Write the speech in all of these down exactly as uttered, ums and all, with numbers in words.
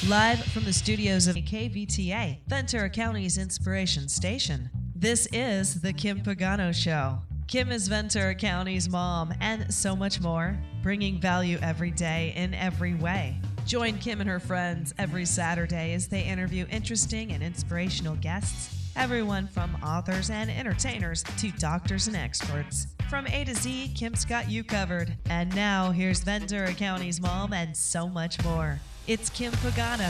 Live from the studios of K V T A, Ventura County's inspiration station. This is The Kim Pagano Show. Kim is Ventura County's mom and so much more, bringing value every day in every way. Join Kim and her friends every Saturday as they interview interesting and inspirational guests, everyone from authors and entertainers to doctors and experts. From A to Z, Kim's got you covered. And now, here's Ventura County's mom and so much more. It's Kim Pagano.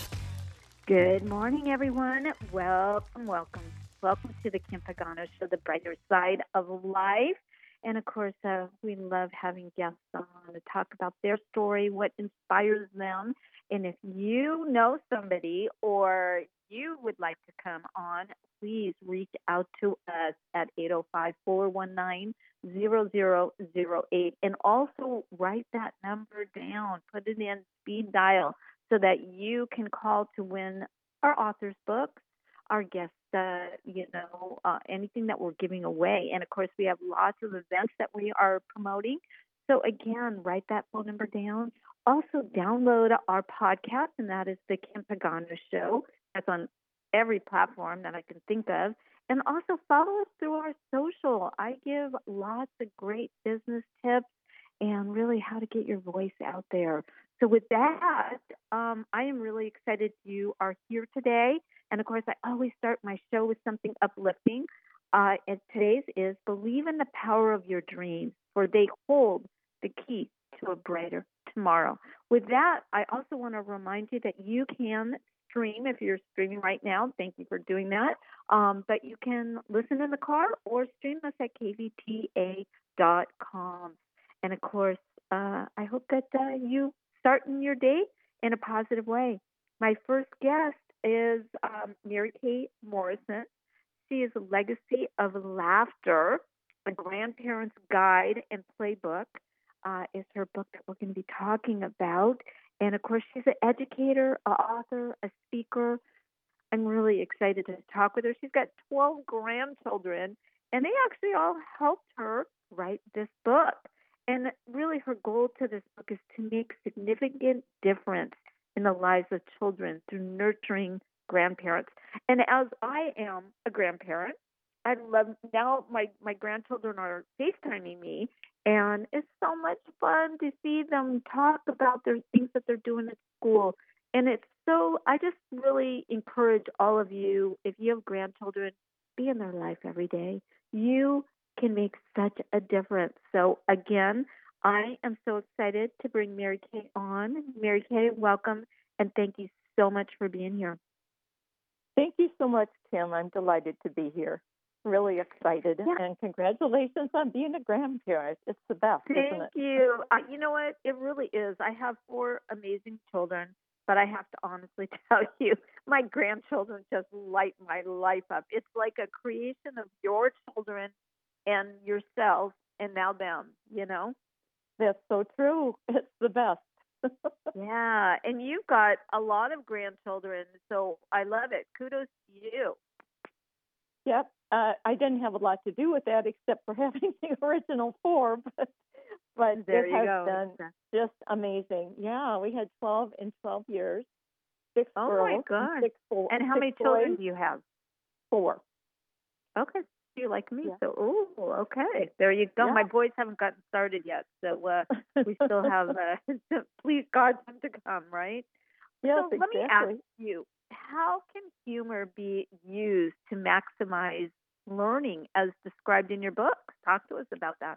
Good morning, everyone. Welcome, welcome. Welcome to the Kim Pagano Show, the brighter side of life. And, of course, uh, we love having guests on to talk about their story, what inspires them. And if you know somebody or you would like to come on, please reach out to us at eight oh five, four one nine, zero zero zero eight. And also write that number down. Put it in speed dial so that you can call to win our author's books, our guests, uh, you know, uh, anything that we're giving away. And, of course, we have lots of events that we are promoting. So, again, write that phone number down. Also, download our podcast, and that is the Kim Pagano Show. That's on every platform that I can think of. And also follow us through our social. I give lots of great business tips and really how to get your voice out there. So with that, um, I am really excited you are here today. And, of course, I always start my show with something uplifting. Uh, and today's is Believe in the Power of Your Dreams, for they hold the key to a brighter tomorrow. With that, I also want to remind you that you can stream if you're streaming right now. Thank you for doing that. Um, but you can listen in the car or stream us at K V T A dot com. And, of course, uh, I hope that uh, you start in your day in a positive way. My first guest is um, Mary Kay Morrison. She is a legacy of laughter. A grandparent's guide and playbook uh, is her book that we're going to be talking about. And, of course, she's an educator, an author, a speaker. I'm really excited to talk with her. She's got twelve grandchildren, and they actually all helped her write this book. And really her goal to this book is to make significant difference in the lives of children through nurturing grandparents. And as I am a grandparent, I love now my, my grandchildren are FaceTiming me, and it's so much fun to see them talk about their things that they're doing at school. And it's so, I just really encourage all of you, if you have grandchildren, be in their life every day. You can make such a difference. So again, I am so excited to bring Mary Kay on. Mary Kay, welcome, and thank you so much for being here. Thank you so much, Kim. I'm delighted to be here. Really excited, yeah. And congratulations on being a grandparent. It's the best, Thank isn't it? you. Uh, you know what? It really is. I have four amazing children, but I have to honestly tell you, my grandchildren just light my life up. It's like a creation of your children and yourself and now them, you know? That's so true. It's the best. Yeah, and you've got a lot of grandchildren, so I love it. Kudos to you. Yep. Uh, I didn't have a lot to do with that except for having the original four, but, but there it you has go. been just amazing. Yeah, we had twelve in twelve years. Six oh girls. my God. And, six boys, and how six many boys? children do you have? Four. Okay. You're like me. Yeah. So, oh, okay. There you go. Yeah. My boys haven't gotten started yet, so uh, we still have, uh, please God, them to come, right? Yes, so let exactly. me ask you, how can humor be used to maximize learning as described in your book? Talk to us about that.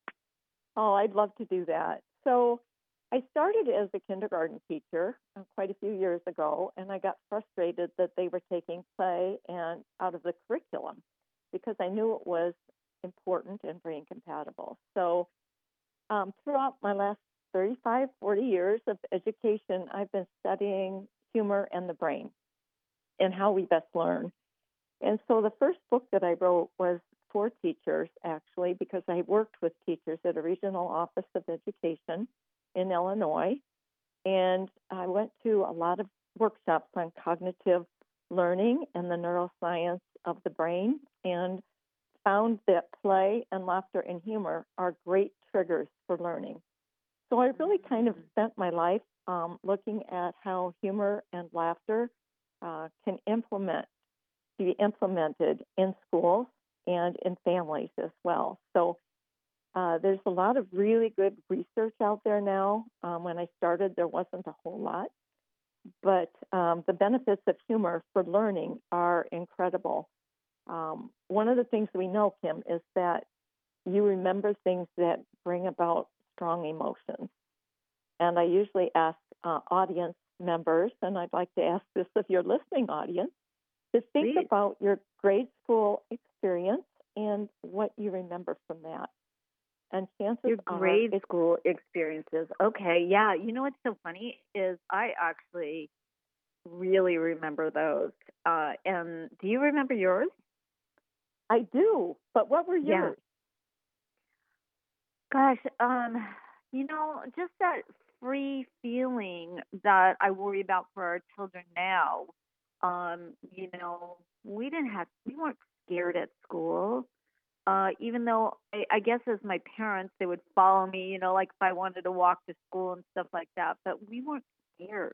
Oh, I'd love to do that. So I started as a kindergarten teacher uh, quite a few years ago, and I got frustrated that they were taking play and out of the curriculum because I knew it was important and brain compatible. So um, throughout my last thirty-five, forty years of education, I've been studying humor and the brain and how we best learn. And so the first book that I wrote was for teachers, actually, because I worked with teachers at a regional office of education in Illinois. And I went to a lot of workshops on cognitive learning and the neuroscience of the brain, and found that play and laughter and humor are great triggers for learning. So I really kind of Mm. spent my life um, looking at how humor and laughter uh, can implement be implemented in schools and in families as well. So uh, there's a lot of really good research out there now. Um, when I started, there wasn't a whole lot, but um, the benefits of humor for learning are incredible. Um, one of the things we know, Kim, is that you remember things that bring about strong emotions. And I usually ask uh, audience members, and I'd like to ask this of your listening audience, to think Please. about your grade school experience and what you remember from that. And chances Your are, grade it's school experiences. Okay, yeah. You know what's so funny is I actually really remember those. Uh, and do you remember yours? I do. But what were Yeah. yours? Gosh, um, you know, just that free feeling that I worry about for our children now. Um, you know, we didn't have, we weren't scared at school. Uh, even though I, I guess as my parents, they would follow me, you know, like if I wanted to walk to school and stuff like that. But we weren't scared,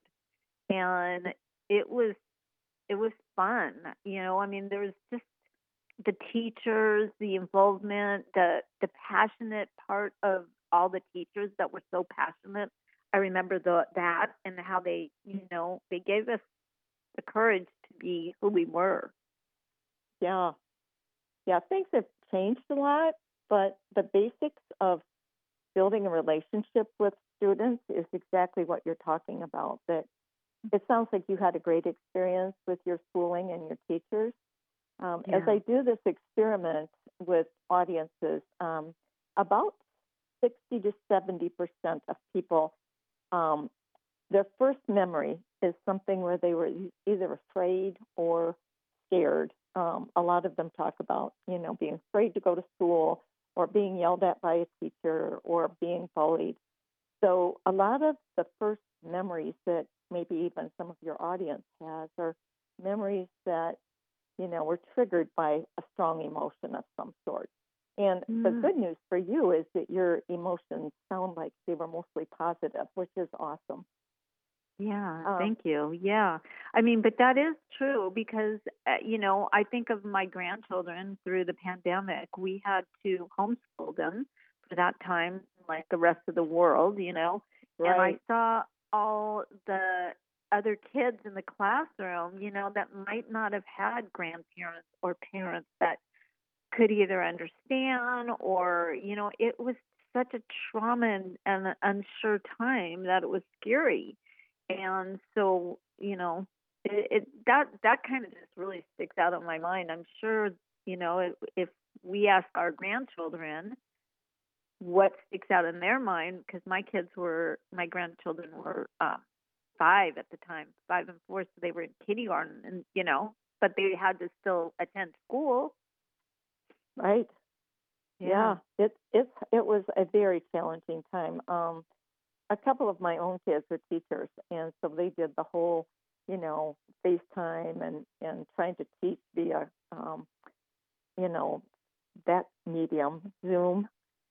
and it was it was fun. You know, I mean, there was just the teachers, the involvement, the the passionate part of all the teachers that were so passionate. I remember the that and how they, you know, they gave us the courage to be who we were. Yeah. Yeah, things have changed a lot, but the basics of building a relationship with students is exactly what you're talking about. That it sounds like you had a great experience with your schooling and your teachers. Um, as Yeah. I do this experiment with audiences, um, about sixty to seventy percent of people, um, their first memory is something where they were e- either afraid or scared. Um, a lot of them talk about, you know, being afraid to go to school or being yelled at by a teacher or being bullied. So a lot of the first memories that maybe even some of your audience has are memories that, you know, were triggered by a strong emotion of some sort. And the Mm. good news for you is that your emotions sound like they were mostly positive, which is awesome. Yeah, Um, thank you. Yeah. I mean, but that is true because, uh, you know, I think of my grandchildren through the pandemic. We had to homeschool them for that time, like the rest of the world, you know, and I right. saw all the other kids in the classroom, you know, that might not have had grandparents or parents that could either understand or, you know, it was such a trauma and, and an unsure time that it was scary. And so, you know, it, it that that kind of just really sticks out in my mind. I'm sure, you know, if, if we ask our grandchildren what sticks out in their mind, because my kids were, my grandchildren were uh, five at the time, five and four, so they were in kindergarten, and you know, but they had to still attend school. Right. Yeah. Yeah. It it's it was a very challenging time. Um, a couple of my own kids are teachers, and so they did the whole, you know, FaceTime and and trying to teach via, um, you know, that medium, Zoom.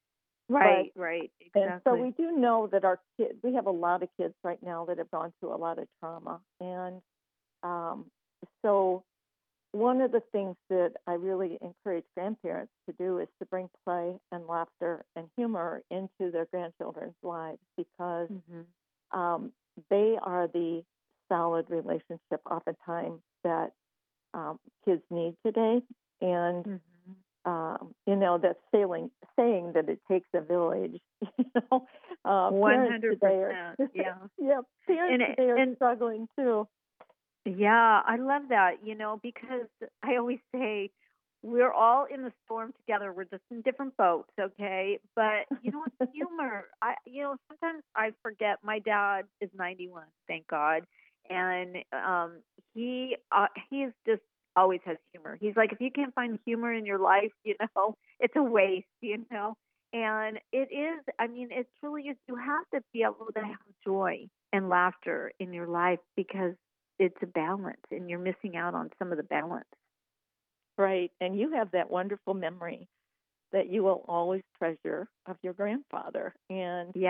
But Right, right, and so exactly. we do know that our kids, we have a lot of kids right now that have gone through a lot of trauma, and um, so one of the things that I really encourage grandparents to do is to bring play and laughter and humor into their grandchildren's lives because Hmm. um, they are the solid relationship oftentimes that um, kids need today. And, Hmm. um, you know, that saying, saying that it takes a village, you know, uh, parents today are, one hundred percent. Yeah. yeah, parents And it- today are and struggling too. yeah, I love that, you know, because I always say we're all in the storm together. We're just in different boats, okay? But you know what? Humor. I, you know, sometimes I forget. My dad is ninety-one, thank God, and um, he uh, he's just always has humor. He's like, if you can't find humor in your life, you know, it's a waste, you know. And it is. I mean, it truly is. You have to be able to have joy and laughter in your life because it's a balance, and you're missing out on some of the balance. Right. And you have that wonderful memory that you will always treasure of your grandfather. And Yeah.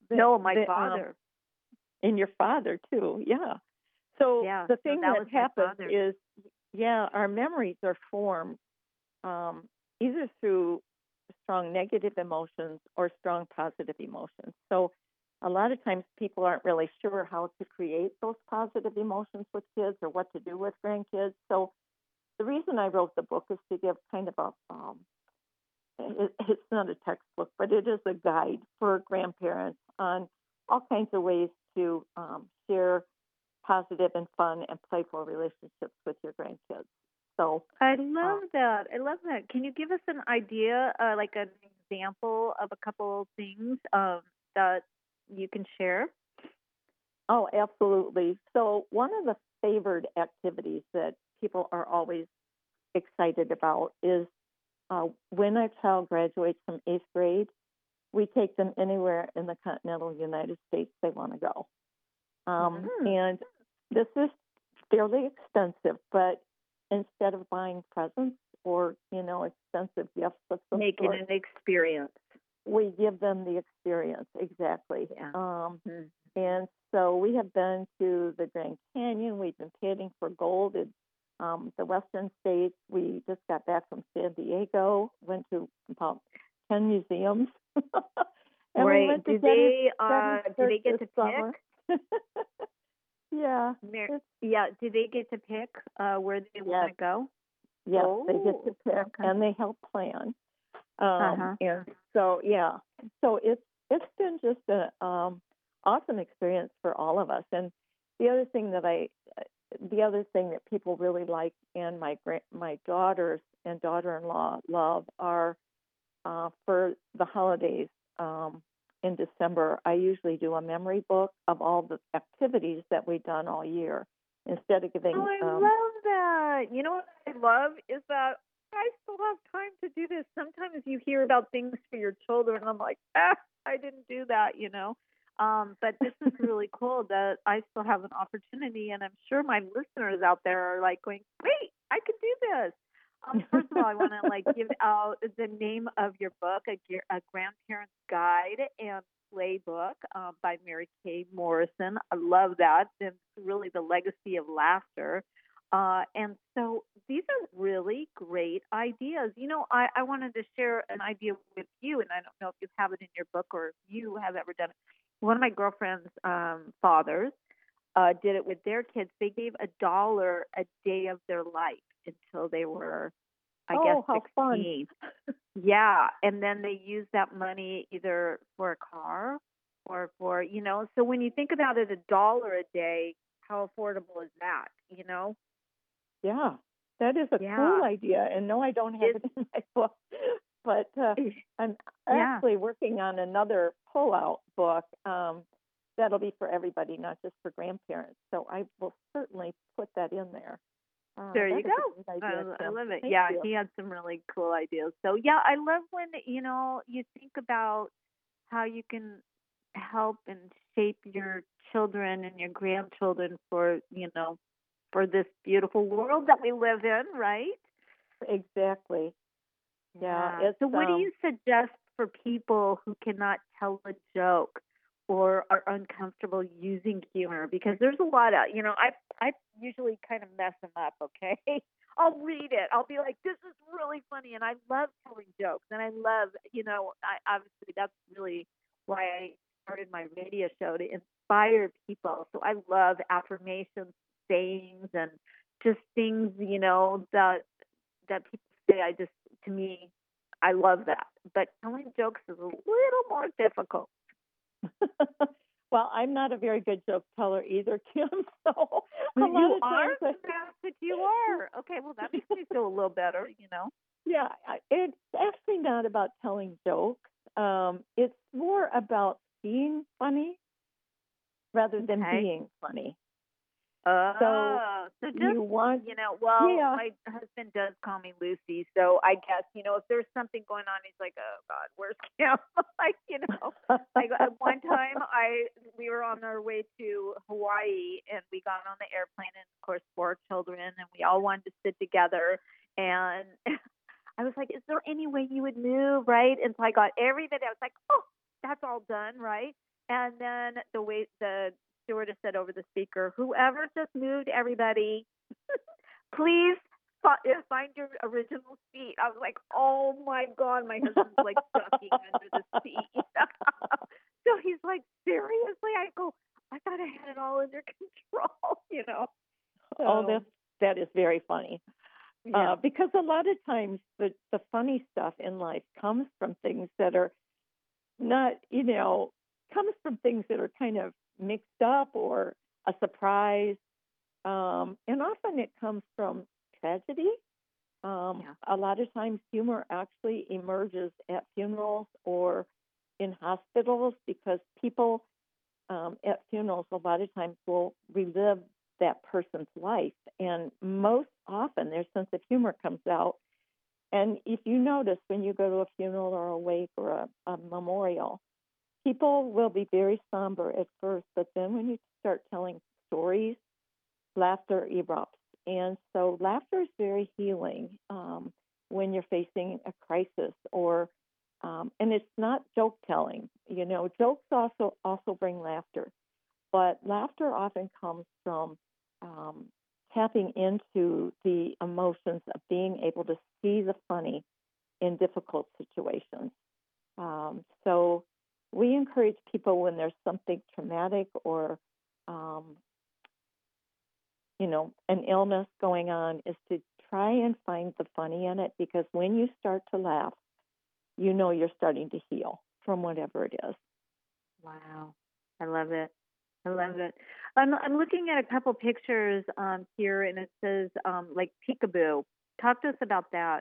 the, No, my the, um, father. and your father too, yeah. So Yeah, the so thing that that was my happens father. is, yeah, our memories are formed um, either through strong negative emotions or strong positive emotions. So a lot of times people aren't really sure how to create those positive emotions with kids or what to do with grandkids. So the reason I wrote the book is to give kind of a, um, it, it's not a textbook, but it is a guide for grandparents on all kinds of ways to um, share positive and fun and playful relationships with your grandkids. So I uh, love that. I love that. Can you give us an idea, uh, like an example of a couple things um, that you can share? oh, absolutely. So one of the favored activities that people are always excited about is uh, when a child graduates from eighth grade, we take them anywhere in the continental United States they want to go. Um, Mm. and this is fairly expensive, but instead of buying presents or, you know, expensive gifts of some Make it sort, an experience. we give them the experience. Exactly. Yeah. Um, Mm. and so we have been to the Grand Canyon. We've been panning for gold in um, the Western states. We just got back from San Diego, went to about ten museums. and Right. we went to Do they uh, Gettysburg do they get this to summer. pick? yeah. Mer- it's- yeah. Do they get to pick uh, where they want to go? Yes, they get to Oh, pick, okay. and they help plan. Um, Uh-huh. And so, yeah, so it's it's been just an um, awesome experience for all of us. And the other thing that I, the other thing that people really like, and my gra- my daughters and daughter-in-law love, are uh, for the holidays. Um, in December, I usually do a memory book of all the activities that we've done all year. Instead of giving, Oh, I um, love that. You know what I love is that I still have time to do this. Sometimes you hear about things for your children, and I'm like, ah, I didn't do that, you know. Um, but this is really cool that I still have an opportunity, and I'm sure my listeners out there are like going, wait, I could do this. Um, first of all, I want to like give out the name of your book, a, Ge- a grandparent's guide and playbook um, by Mary Kay Morrison. I love that. And really the legacy of laughter. Uh, and so these are really great ideas. You know, I, I wanted to share an idea with you, and I don't know if you have it in your book or if you have ever done it. One of my girlfriend's um, fathers uh, did it with their kids. They gave a dollar a day of their life until they were, I guess, oh, how fun! sixteen. Yeah, and then they use that money either for a car or for, you know, so when you think about it, a dollar a day, how affordable is that, you know? Yeah, that is a Yeah. cool idea. And no, I don't have It's, it in my book, but uh, I'm yeah. actually working on another pull-out book um, that'll be for everybody, not just for grandparents. So I will certainly put that in there. Uh, There that you is go. a great I, idea, I Kim. love it. Thank Yeah, you. he had some really cool ideas. So, yeah, I love when, you know, you think about how you can help and shape your children and your grandchildren for, you know, for this beautiful world that we live in, right? Exactly. Yeah, Yeah. it's So, what do um, you suggest for people who cannot tell a joke or are uncomfortable using humor? Because there's a lot of, you know, I I usually kind of mess them up. Okay, I'll read it. I'll be like, this is really funny, and I love telling jokes, and I love, you know, I obviously that's really why I started my radio show to inspire people. So I love affirmations, sayings, and just things, you know, that that people say. I just, to me, I love that. But telling jokes is a little more difficult. well, I'm not a very good joke teller either, Kim. So a lot You of are? times, I, That's what you are. Okay, well, that makes me feel a little better, you know? yeah, I- it's actually not about telling jokes. Um, it's more about being funny rather than Okay. being funny. Oh, So so just, you want, you know, well, yeah, my husband does call me Lucy, so I guess, you know, if there's something going on, he's like, oh, God, where's Kim? Like, you know, like at one time, I we were on our way to Hawaii, and we got on the airplane, and of course, four children, and we all wanted to sit together, and I was like, is there any way you would move, right? And so I got everybody, I was like, oh, that's all done, right? And then the way the stewardess said over the speaker, "Whoever just moved, everybody, please fi- uh, find your original seat." I was like, "Oh my god!" My husband's like ducking under the seat. So he's like, "Seriously?" I go, "I thought I had it all under control," you know. Oh, So that's that is very funny. yeah, Uh, because a lot of times the the funny stuff in life comes from things that are not, you know, comes from things that are kind of mixed up or a surprise. Um, and often it comes from tragedy. Um, yeah, a lot of times humor actually emerges at funerals or in hospitals because people um, at funerals a lot of times will relive that person's life. And most often their sense of humor comes out. And if you notice when you go to a funeral or a wake or a, a memorial, people will be very somber at first, but then when you start telling stories, laughter erupts. And so laughter is very healing um, when you're facing a crisis or, um, and it's not joke telling. You know, jokes also also bring laughter, but laughter often comes from um, tapping into the emotions of being able to see the funny in difficult situations. Um, so we encourage people when there's something traumatic or, um, you know, an illness going on is to try and find the funny in it because when you start to laugh, you know you're starting to heal from whatever it is. wow, I love it. I love it. I'm I'm looking at a couple pictures um here, and it says um like peekaboo. Talk to us about that.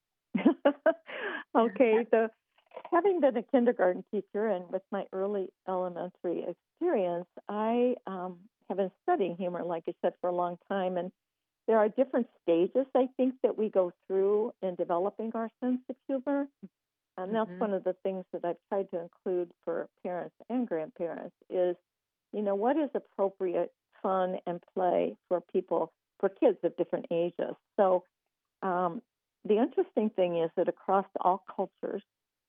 Okay, the having been a kindergarten teacher and with my early elementary experience, I um, have been studying humor, like I said, for a long time, and there are different stages I think that we go through in developing our sense of humor, and that's Hmm. one of the things that I've tried to include for parents and grandparents is, you know, what is appropriate fun and play for people for kids of different ages. So um, the interesting thing is that across all cultures,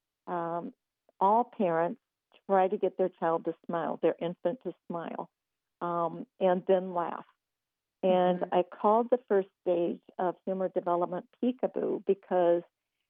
um, all parents try to get their child to smile, their infant to smile, um, and then laugh. And Hmm. I called the first stage of humor development peekaboo because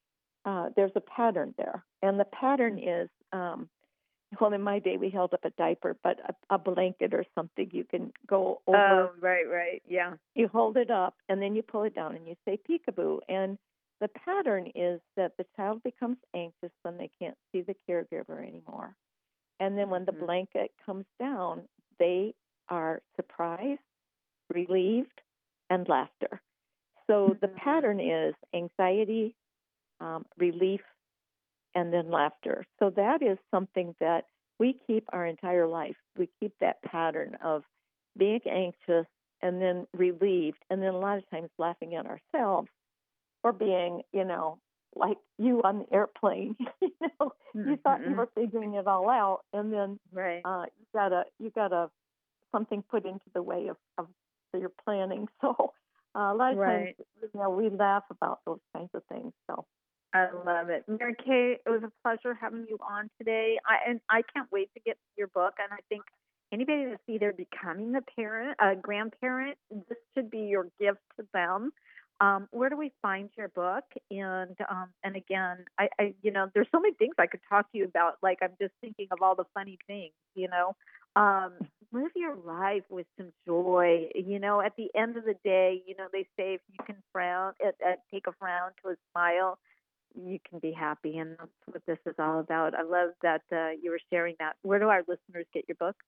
uh, there's a pattern there. And the pattern is, um, well, in my day, we held up a diaper, but a, a blanket or something you can go over. Oh, right, right. Yeah. You hold it up and then you pull it down and you say peekaboo. And the pattern is that the child becomes anxious when they can't see the caregiver anymore. And then when the Hmm. blanket comes down, they are surprised, relieved, and laughter. So the Hmm. pattern is anxiety, um, relief, and then laughter. So that is something that we keep our entire life. We keep that pattern of being anxious and then relieved, and then a lot of times laughing at ourselves or being, you know, like you on the airplane. you know, you thought you Hmm. were figuring it all out, and then Right. uh, you got a you got a something put into the way of, of your planning. So uh, a lot of times, Right. you know, we laugh about those kinds of things. So I love it. Mary Kay, it was a pleasure having you on today. I and I can't wait to get your book. And I think anybody that's either becoming a parent, a grandparent, this should be your gift to them. Um, where do we find your book? And um, and again, I, I you know, there's so many things I could talk to you about. Like I'm just thinking of all the funny things, you know. Um, live your life with some joy. You know, at the end of the day, you know, they say if you can frown, uh, uh, take a frown to a smile, you can be happy, and that's what this is all about. I love that uh, you were sharing that. Where do our listeners get your book?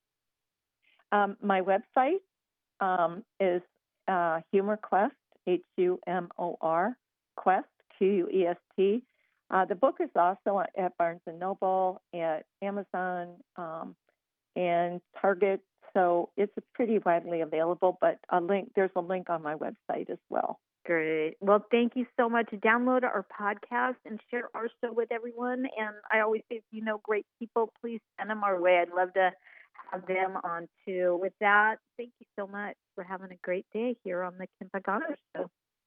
um, my website um, is uh, Humor Quest, H U M O R, Quest, Q U E S T. Uh, the book is also at Barnes and Noble, at Amazon, um, and Target. So it's pretty widely available, but a link there's a link on my website as well. Great. Well, thank you so much. Download our podcast and share our show with everyone. And I always say, if you know great people, please send them our way. I'd love to have them on too. With that, thank you so much for having a great day here on the Kim Pagano Show.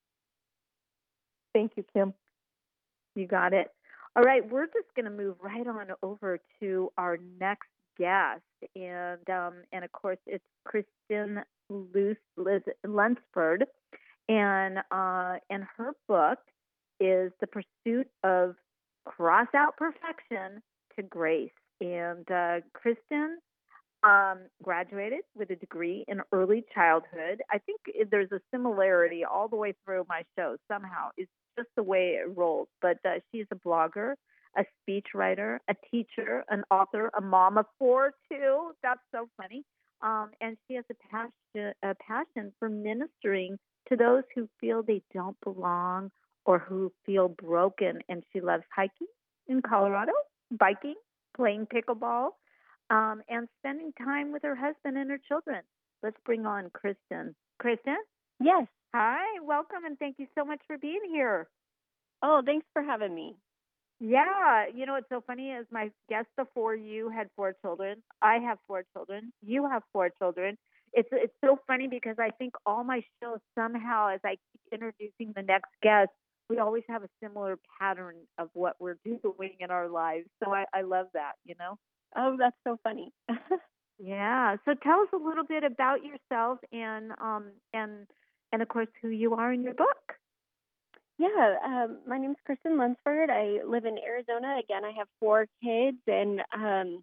Thank you, Kim. You got it. All right, we're just going to move right on over to our next guest, and um, and of course it's Kristen Luce, Liz, Lunsford, and uh, and her book is The Pursuit of Cross Out Perfection to Grace. And uh, Kristen um, graduated with a degree in early childhood. I think there's a similarity all the way through my show somehow. It's just the way it rolls. But uh, she's a blogger, a speech writer, a teacher, an author, a mom of four too. That's so funny. Um, and she has a passion, a passion for ministering to those who feel they don't belong or who feel broken. And she loves hiking in Colorado, biking, playing pickleball, um, and spending time with her husband and her children. Let's bring on Kristen. Kristen? Yes. Hi, welcome, and thank you so much for being here. Oh, thanks for having me. Yeah, you know, it's so funny as my guest before you had four children. I have four children. You have four children. It's it's so funny because I think all my shows somehow, as I keep introducing the next guest, we always have a similar pattern of what we're doing in our lives. So I, I love that, you know? Oh, that's so funny. Yeah. So tell us a little bit about yourself and um and and of course who you are in your book. Yeah, um, my name's Kristen Lunsford. I live in Arizona. Again, I have four kids, and um,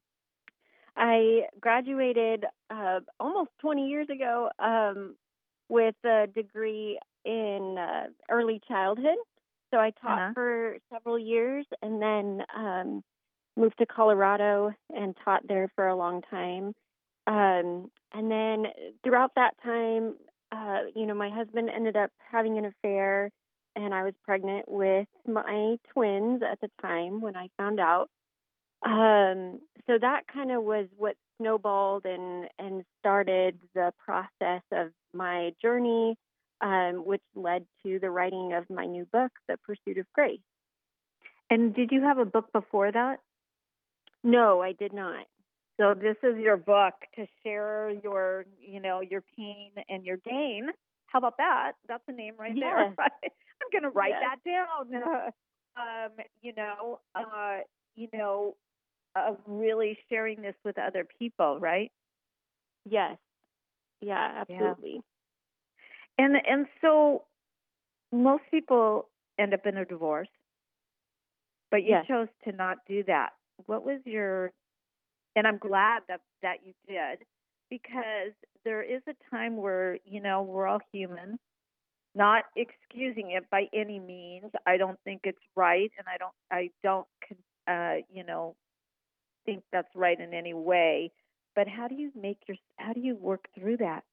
I graduated uh, almost twenty years ago um, with a degree in uh, early childhood. So I taught Uh-huh. for several years, and then um, moved to Colorado and taught there for a long time. Um, and then throughout that time, uh, you know, my husband ended up having an affair, and I was pregnant with my twins at the time when I found out. Um, so that kind of was what snowballed and, and started the process of my journey, um, which led to the writing of my new book, The Pursuit of Grace. And did you have a book before that? No, I did not. So this is your book to share your, you know, your pain and your gain. How about that? That's a name right there. Yes. I'm going to write Yes. that down. um, you know, uh, you know, uh, really sharing this with other people, right? Yes. Yeah, absolutely. Yeah. And and so most people end up in a divorce, but you Yes. chose to not do that. What was your, and I'm glad that, that you did, because there is a time where, you know, we're all human, not excusing it by any means. I don't think it's right. And I don't, I don't, uh, you know, think that's right in any way, but how do you make your, how do you work through that?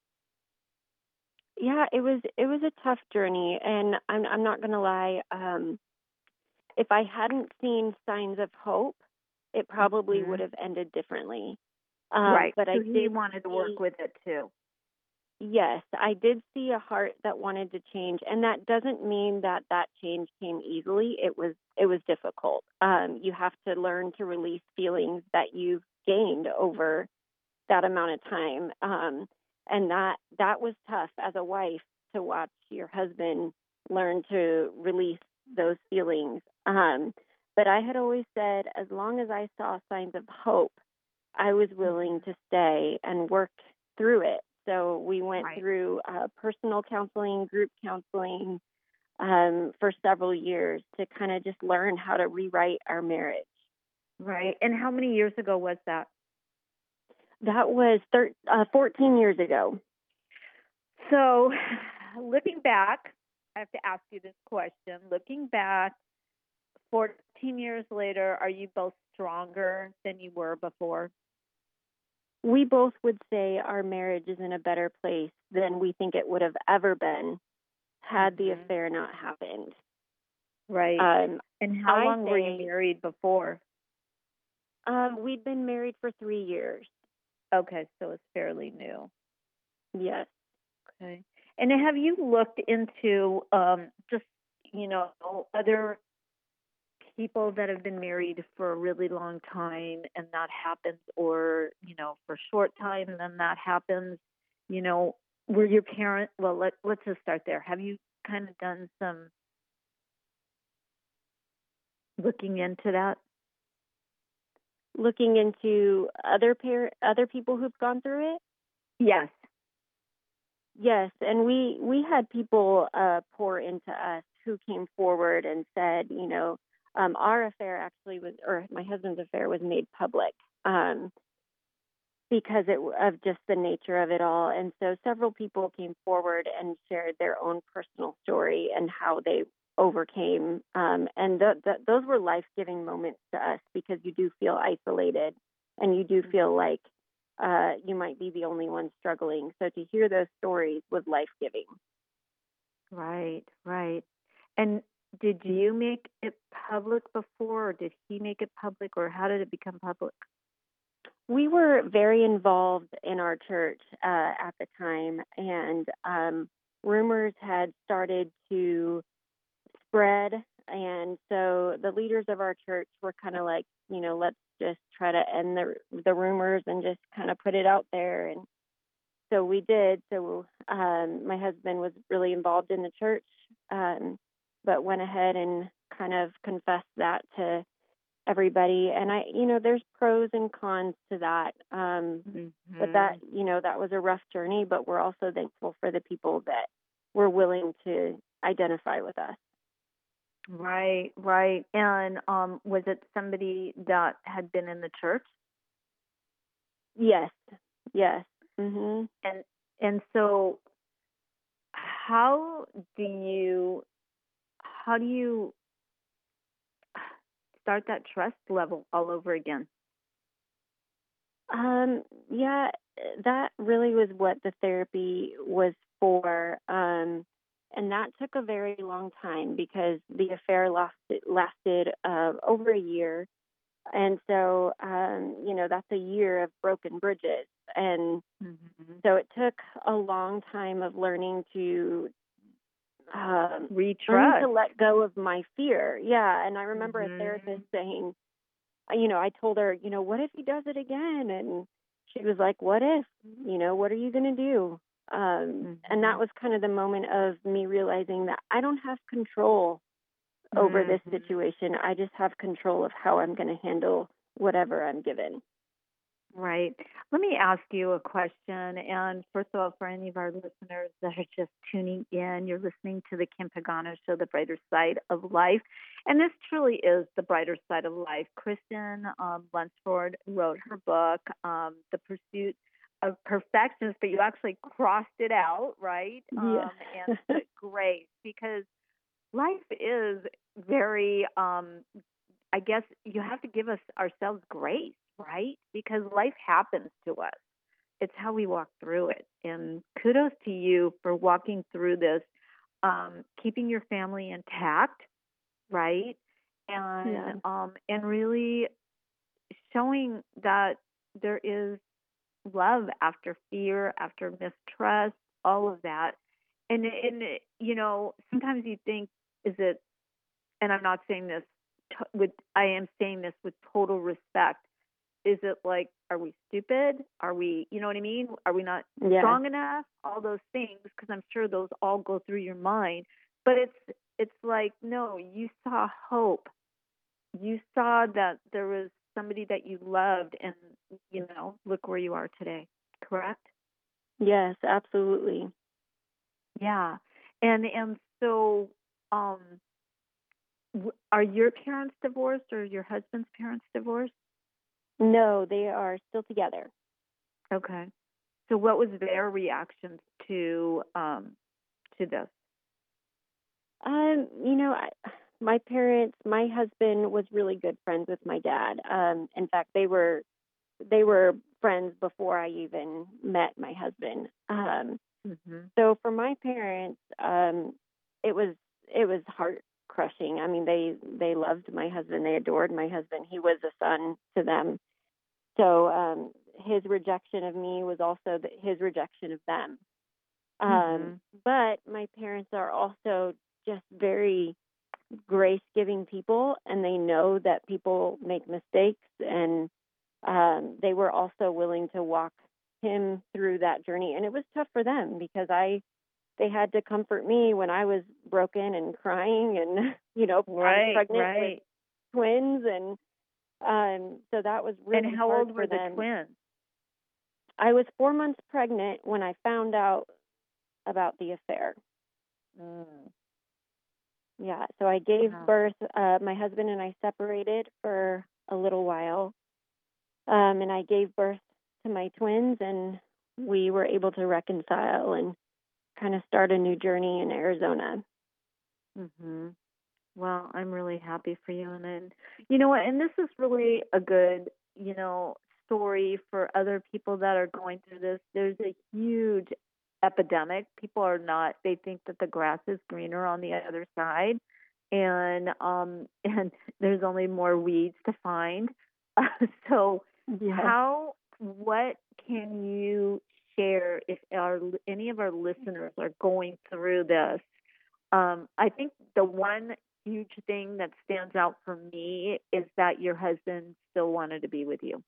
Yeah, it was it was a tough journey, and I'm I'm not going to lie. Um, if I hadn't seen signs of hope, it probably mm-hmm. would have ended differently. Um, right. But so I he did wanted to see, work with it too. Yes, I did see a heart that wanted to change, and that doesn't mean that that change came easily. It was it was difficult. Um, you have to learn to release feelings that you've gained over that amount of time. Um, and that that was tough as a wife to watch your husband learn to release those feelings. Um, but I had always said, as long as I saw signs of hope, I was willing to stay and work through it. So we went right. through uh, personal counseling, group counseling um, for several years to kind of just learn how to rewrite our marriage. Right. And how many years ago was that? That was thir- uh, fourteen years ago. So, looking back, I have to ask you this question. Looking back, fourteen years later, are you both stronger than you were before? We both would say our marriage is in a better place than we think it would have ever been had the mm-hmm. affair not happened. Right. Um, and how I long say, were you married before? Um, we'd been married for three years. Okay, so it's fairly new. Yes. Okay. And have you looked into um, just, you know, other people that have been married for a really long time and that happens, or, you know, for a short time and then that happens, you know, were your parents, well, let, let's just start there. Have you kind of done some looking into that? looking into other par- other people who've gone through it. Yes. Yes, and we we had people uh, pour into us who came forward and said, you know, um, our affair actually was, or my husband's affair was made public um, because it, of just the nature of it all. And so several people came forward and shared their own personal story and how they overcame. Um, and th- th- those were life-giving moments to us, because you do feel isolated and you do feel like uh, you might be the only one struggling. So to hear those stories was life-giving. Right, right. And did you make it public before, or did he make it public, or how did it become public? We were very involved in our church uh, at the time, and um, rumors had started to spread. And so the leaders of our church were kind of like, you know, let's just try to end the the rumors and just kind of put it out there. And so we did. So um, my husband was really involved in the church, um, but went ahead and kind of confessed that to everybody. And I, you know, there's pros and cons to that. Um, Mm-hmm. but that, you know, that was a rough journey, but we're also thankful for the people that were willing to identify with us. Right, right. And um, was it somebody that had been in the church? Yes, yes. Mm-hmm. And and so, how do you how do you start that trust level all over again? Um, yeah, that really was what the therapy was for. Um, and that took a very long time, because the affair lasted, lasted uh, over a year. And so, um, you know, that's a year of broken bridges. And Mm-hmm. so it took a long time of learning to um, learn Retrust. to let go of my fear. Yeah. And I remember Mm-hmm. a therapist saying, you know, I told her, you know, what if he does it again? And she was like, what if, you know, what are you going to do? Um, Mm-hmm. and that was kind of the moment of me realizing that I don't have control over Mm-hmm. this situation. I just have control of how I'm going to handle whatever I'm given. Right. Let me ask you a question. And first of all, for any of our listeners that are just tuning in, you're listening to the Kim Pagano Show, The Brighter Side of Life. And this truly is the brighter side of life. Kristen um, Lunsford wrote her book, um, The Pursuit of Perfections, but you actually crossed it out, right? Yeah. Um, and put grace, because life is very, um, I guess you have to give us ourselves grace, right? Because life happens to us. It's how we walk through it. And kudos to you for walking through this, um, keeping your family intact, right? And Yeah. um, and really showing that there is love after fear, after mistrust, all of that. And and you know, sometimes you think, is it? And I'm not saying this to, with I am saying this with total respect. Is it like, are we stupid? Are we, you know what I mean? Are we not Yeah. strong enough? All those things, because I'm sure those all go through your mind. But it's it's like, no, you saw hope. You saw that there was somebody that you loved, and you know, look where you are today. Correct? Yes, absolutely. Yeah. And and so, um, w- are your parents divorced, or your husband's parents divorced? No, they are still together. Okay. So what was their reactions to um to this? Um, you know, I, my parents, my husband was really good friends with my dad. Um, in fact, they were they were friends before I even met my husband. Um, Mm-hmm. so for my parents, um, it was it was heart crushing. I mean, they they loved my husband, they adored my husband. He was a son to them. So um, his rejection of me was also the, his rejection of them. Um, Mm-hmm. but my parents are also just very grace-giving people, and they know that people make mistakes, and um, they were also willing to walk him through that journey. And it was tough for them, because I they had to comfort me when I was broken and crying, and you know, I was Right, pregnant right. with twins, and Um, so that was really And how hard old for were the them. twins? I was four months pregnant when I found out about the affair. Mm. Yeah, so I gave Wow. birth. Uh, my husband and I separated for a little while, um, and I gave birth to my twins, and we were able to reconcile and kind of start a new journey in Arizona. Mhm. Well, I'm really happy for you, and then you know what? And this is really a good, you know, story for other people that are going through this. There's a huge epidemic. People are not. They think that the grass is greener on the other side, and um, and there's only more weeds to find. so, Yeah. how? What can you share if our any of our listeners are going through this? Um, I think the one huge thing that stands out for me is that your husband still wanted to be with you.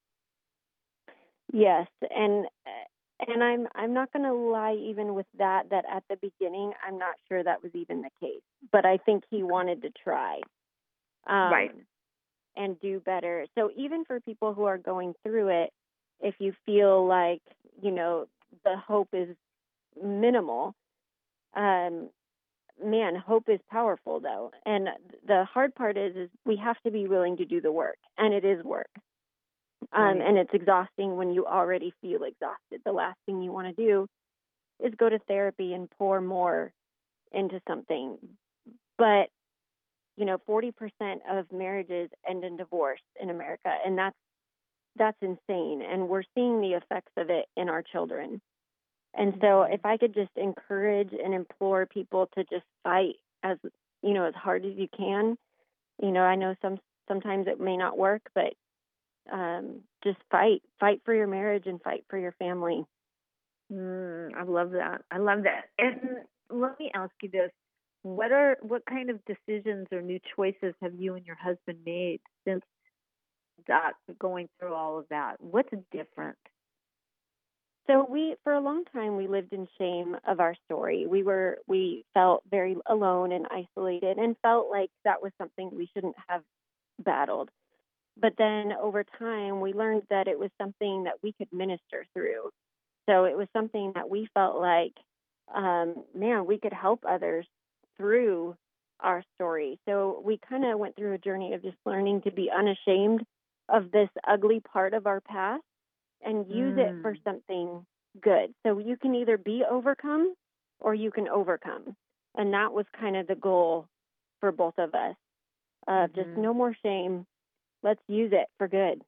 Yes, and and I'm I'm not going to lie. Even with that, that at the beginning, I'm not sure that was even the case. But I think he wanted to try, um, Right. and do better. So even for people who are going through it, if you feel like you know the hope is minimal, um, man, hope is powerful though. And the hard part is, is we have to be willing to do the work, and it is work. Um, Right. and it's exhausting when you already feel exhausted. The last thing you want to do is go to therapy and pour more into something. But, you know, forty percent of marriages end in divorce in America, and that's that's insane. And we're seeing the effects of it in our children. And so if I could just encourage and implore people to just fight as, you know, as hard as you can. You know, I know some sometimes it may not work, but um, just fight, fight for your marriage and fight for your family. Mm, I love that. I love that. And let me ask you this: what are what kind of decisions or new choices have you and your husband made since that going through all of that? What's different? So we, for a long time, we lived in shame of our story. We were, we felt very alone and isolated, and felt like that was something we shouldn't have battled. But then over time, we learned that it was something that we could minister through. So it was something that we felt like, um, man, we could help others through our story. So we kind of went through a journey of just learning to be unashamed of this ugly part of our past and use it for Mm. something good. So you can either be overcome or you can overcome. And that was kind of the goal for both of us. Uh, Mhm. Just no more shame. Let's use it for good.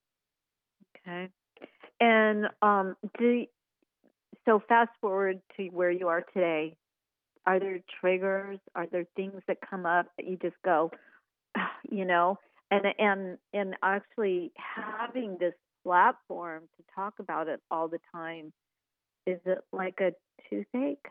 Okay. And um, do so. Fast forward to where you are today. Are there triggers? Are there things that come up that you just go, you know, and and and actually having this platform to talk about it all the time, is it like a toothache?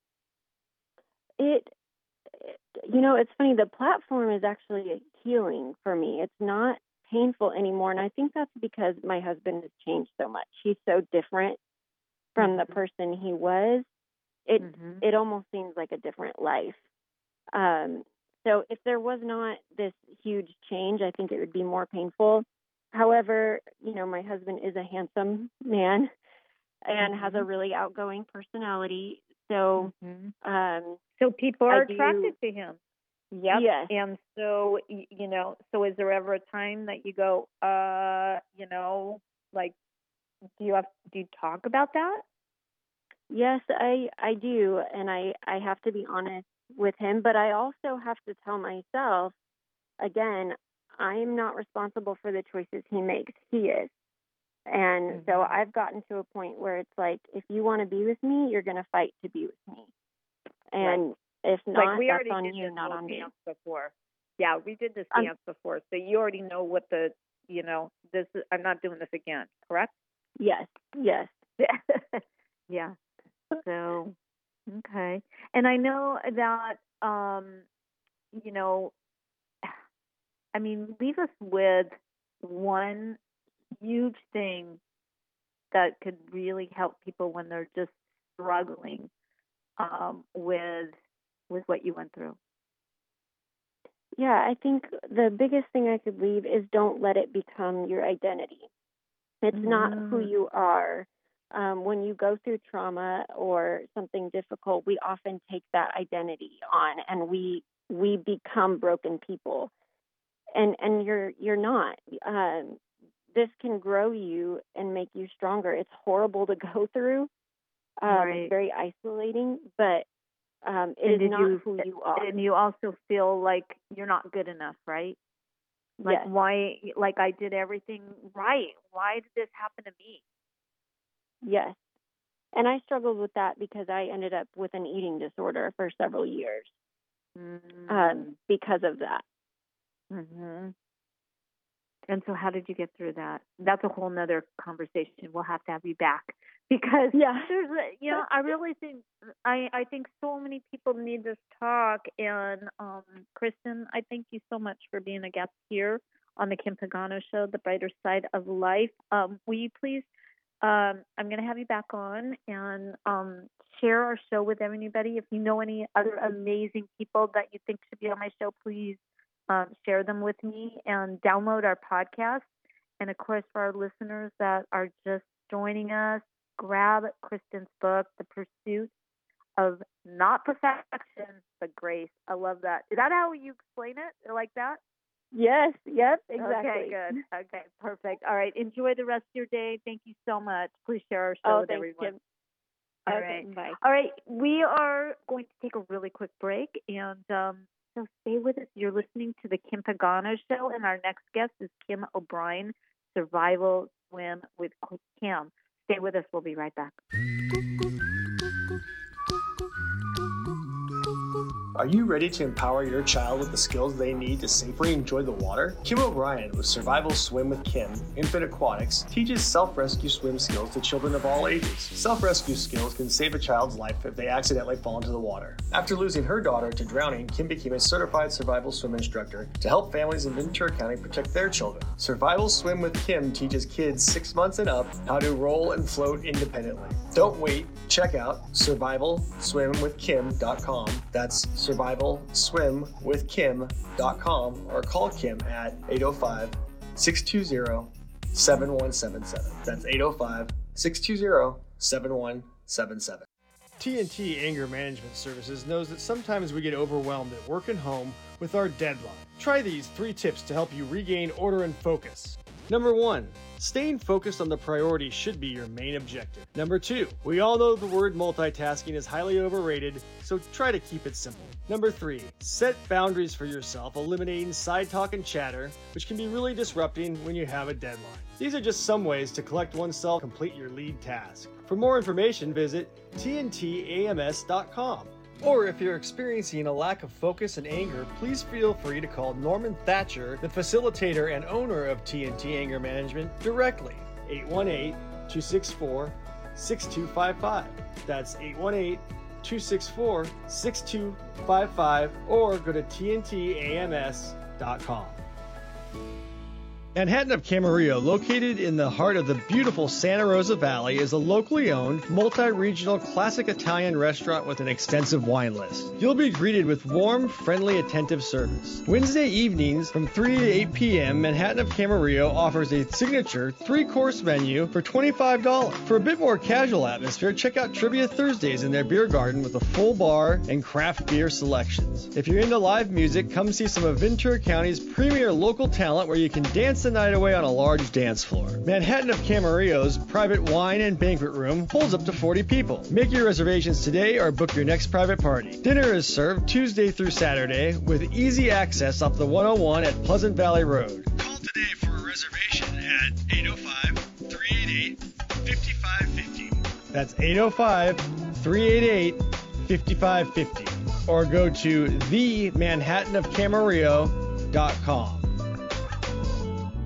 It, you know, it's funny. The platform is actually healing for me. It's not painful anymore. And I think that's because my husband has changed so much. He's so different from the Mhm. person he was. It, Mhm. it almost seems like a different life. Um, so if there was not this huge change, I think it would be more painful. However, you know, my husband is a handsome man and has a Mhm. really outgoing personality. So, Mhm. um, So people I are do, attracted to him. Yep. yes, And so y- you know, so is there ever a time that you go, uh, you know, like, do you have do you talk about that? yes, I, I do. And I, I have to be honest with him, but I also have to tell myself, again, I am not responsible for the choices he makes. He is. And so Mhm. I've gotten to a point where it's like, if you want to be with me, you're going to fight to be with me. Right. And if Like not, we that's already on did you, this not little on me. dance before. Yeah, we did this Um, dance before, so you already know what the, you know, this is. I'm not doing this again. Correct? yes, yes. Yeah. So, okay. And I know that, um, you know, I mean, leave us with one huge thing that could really help people when they're just struggling um, with with what you went through. Yeah, I think the biggest thing I could leave is don't let it become your identity. It's mm-hmm. not who you are. Um, when you go through trauma or something difficult, we often take that identity on, and we we become broken people. And and you're you're not. Um, this can grow you and make you stronger. It's horrible to go through. Um, right. It's very isolating, but um, it is not you, who you are. And you also feel like you're not good enough, right? Like, yes. why, like I did everything right. Why did this happen to me? Yes. And I struggled with that because I ended up with an eating disorder for several years mm-hmm. um, because of that. Mm-hmm. And so how did you get through that? That's a whole nother conversation. We'll have to have you back because, yeah, there's a, you know, I really think, I, I think so many people need this talk. And um, Kristen, I thank you so much for being a guest here on the Kim Pagano Show, The Brighter Side of Life. Um, will you please, um, I'm going to have you back on and um, share our show with everybody. If you know any other amazing people that you think should be on my show, please Um, share them with me and download our podcast. And of course, for our listeners that are just joining us, grab Kristen's book, The Pursuit of Not Perfection, but Grace. I love that. Is that how you explain it? Like that? Yes. Yep. Exactly. Okay, good. Okay, perfect. All right. Enjoy the rest of your day. Thank you so much. Please share our show oh, with thanks, everyone. Kim. All okay, right. Bye. All right. We are going to take a really quick break, and um, so stay with us. You're listening to the Kim Pagano Show, and our next guest is Kim O'Brien, Survival Swim with Kim. Stay with us. We'll be right back. Are you ready to empower your child with the skills they need to safely enjoy the water? Kim O'Brien with Survival Swim with Kim, Infant Aquatics, teaches self-rescue swim skills to children of all ages. Self-rescue skills can save a child's life if they accidentally fall into the water. After losing her daughter to drowning, Kim became a certified survival swim instructor to help families in Ventura County protect their children. Survival Swim with Kim teaches kids six months and up how to roll and float independently. Don't wait. Check out survival swim with kim dot com. That's survival swim with kim dot com or call Kim at eight oh five, six two zero, seven one seven seven. That's eight oh five, six two zero, seven one seven seven. T N T Anger Management Services knows that sometimes we get overwhelmed at work and home with our deadline. Try these three tips to help you regain order and focus. Number one, staying focused on the priority should be your main objective. Number two, we all know the word multitasking is highly overrated, so try to keep it simple. Number three, set boundaries for yourself, eliminating side talk and chatter, which can be really disrupting when you have a deadline. These are just some ways to collect oneself and complete your lead task. For more information, visit T N T A M S dot com. Or if you're experiencing a lack of focus and anger, please feel free to call Norman Thatcher, the facilitator and owner of T N T Anger Management, directly. eight one eight, two six four, six two five five. That's eight one eight, two six four, six two five five, or go to T N T A M S dot com. Manhattan of Camarillo, located in the heart of the beautiful Santa Rosa Valley, is a locally owned, multi-regional classic Italian restaurant with an extensive wine list. You'll be greeted with warm, friendly, attentive service. Wednesday evenings from three to eight p.m., Manhattan of Camarillo offers a signature three-course menu for twenty-five dollars. For a bit more casual atmosphere, check out Trivia Thursdays in their beer garden with a full bar and craft beer selections. If you're into live music, come see some of Ventura County's premier local talent where you can dance the night away on a large dance floor. Manhattan of Camarillo's private wine and banquet room holds up to forty people. Make your reservations today or book your next private party. Dinner is served Tuesday through Saturday with easy access up the one oh one at Pleasant Valley Road. Call today for a reservation at eight oh five, three eight eight, five five five zero. That's eight oh five, three eight eight, five five five zero. Or go to the manhattan of camarillo dot com.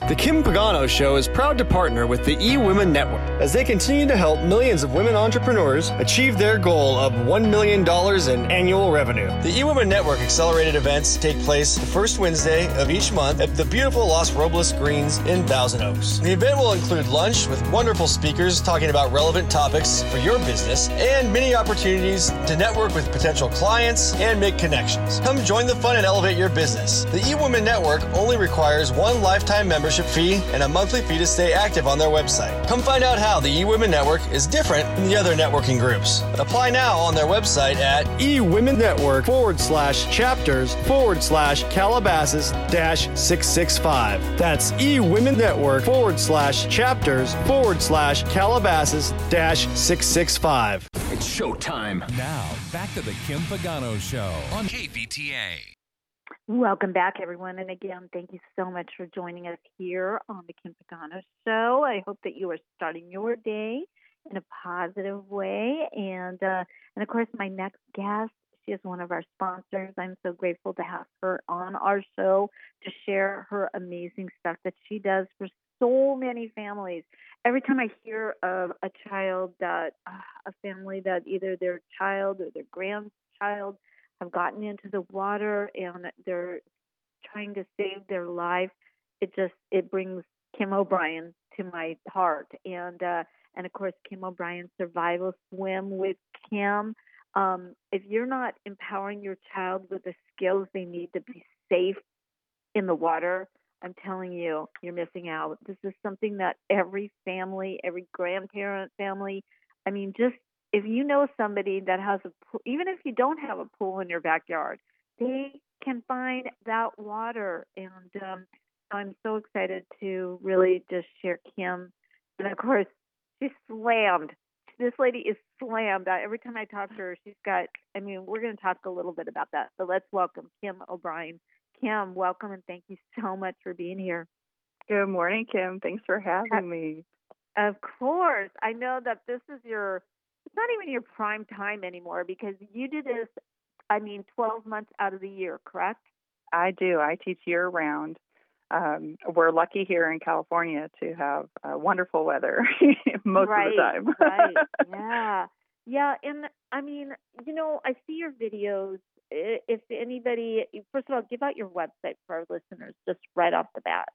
The Kim Pagano Show is proud to partner with the eWomen Network as they continue to help millions of women entrepreneurs achieve their goal of one million dollars in annual revenue. The eWomen Network accelerated events take place the first Wednesday of each month at the beautiful Los Robles Greens in Thousand Oaks. The event will include lunch with wonderful speakers talking about relevant topics for your business and many opportunities to network with potential clients and make connections. Come join the fun and elevate your business. The eWomen Network only requires one lifetime membership fee and a monthly fee to stay active on their website. Come find out how the eWomen Network is different from the other networking groups. Apply now on their website at eWomenNetwork forward slash chapters forward slash Calabasas dash six six five. That's eWomenNetwork forward slash chapters forward slash Calabasas dash six six five. It's showtime. Now, back to the Kim Pagano Show on K V T A. Welcome back, everyone. And again, thank you so much for joining us here on the Kim Pagano Show. I hope that you are starting your day in a positive way. And, uh, and of course, my next guest, she is one of our sponsors. I'm so grateful to have her on our show to share her amazing stuff that she does for so many families. Every time I hear of a child that, uh, a family that either their child or their grandchild have gotten into the water and they're trying to save their life, it just it brings Kim O'Brien to my heart. And uh, and of course, Kim O'Brien Survival Swim with Kim. Um, if you're not empowering your child with the skills they need to be safe in the water, I'm telling you, you're missing out. This is something that every family, every grandparent family, I mean, just if you know somebody that has a pool, even if you don't have a pool in your backyard, they can find that water. And um, I'm so excited to really just share Kim. And of course, she's slammed. This lady is slammed. I, every time I talk to her, she's got, I mean, we're going to talk a little bit about that. So let's welcome Kim O'Brien. Kim, welcome, and thank you so much for being here. Good morning, Kim. Thanks for having me. Of course. I know that this is your, it's not even your prime time anymore because you do this, I mean, twelve months out of the year, correct? I do. I teach year-round. Um, we're lucky here in California to have uh, wonderful weather most right, of the time. Right, yeah. Yeah, and I mean, you know, I see your videos. If anybody, first of all, give out your website for our listeners just right off the bat.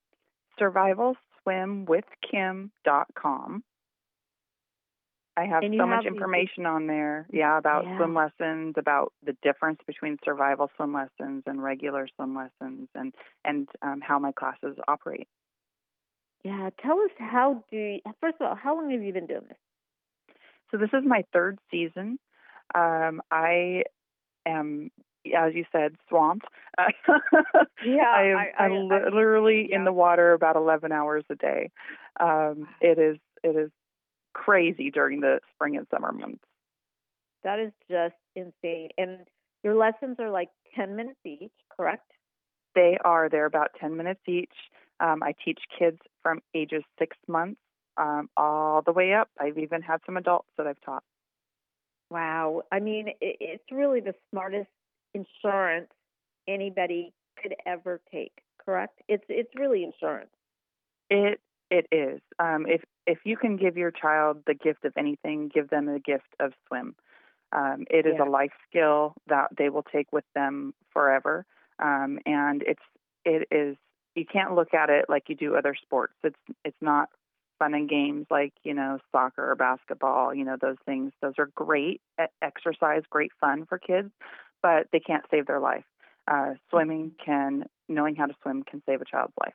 survival swim with kim dot com. I have so much information on there, yeah, about yeah. swim lessons, about the difference between survival swim lessons and regular swim lessons, and and um, how my classes operate. Yeah, tell us how do you, first of all, how long have you been doing this? So this is my third season. Um, I am, as you said, swamped. yeah, I am I, I, I'm literally I, yeah. in the water about eleven hours a day. Um, it is it is crazy during the spring and summer months. That is just insane. And your lessons are like ten minutes each, correct? They are. They're about ten minutes each. Um, I teach kids from ages six months um, all the way up. I've even had some adults that I've taught. Wow. I mean, it, it's really the smartest insurance anybody could ever take, correct? It's it's really insurance. It It is. Um, if if you can give your child the gift of anything, give them the gift of swim. Um, it is yeah. a life skill that they will take with them forever, um, and it's it is. You can't look at it like you do other sports. It's it's not fun and games like, you know, soccer or basketball. You know, those things. Those are great exercise, great fun for kids, but they can't save their life. Uh, swimming can, knowing how to swim can save a child's life.